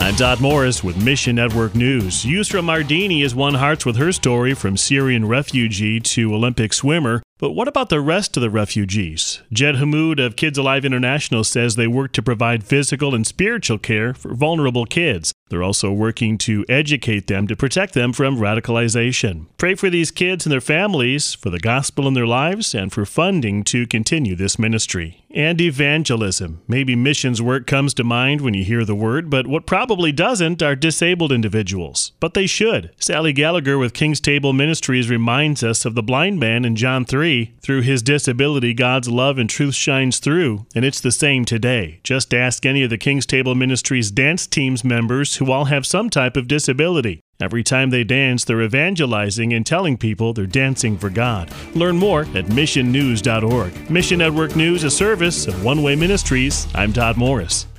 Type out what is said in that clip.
I'm Todd Morris with Mission Network News. Yusra Mardini has won hearts with her story from Syrian refugee to Olympic swimmer. But what about the rest of the refugees? Jed Hamoud of Kids Alive International says they work to provide physical and spiritual care for vulnerable kids. They're also working to educate them to protect them from radicalization. Pray for these kids and their families, for the gospel in their lives, and for funding to continue this ministry. And evangelism. Maybe missions work comes to mind when you hear the word, but what probably doesn't are disabled individuals. But they should. Sally Gallagher with King's Table Ministries reminds us of the blind man in John 3. Through his disability, God's love and truth shines through, and it's the same today. Just ask any of the King's Table Ministries dance team's members who all have some type of disability. Every time they dance, they're evangelizing and telling people they're dancing for God. Learn more at missionnews.org. Mission Network News, a service of One Way Ministries. I'm Todd Morris.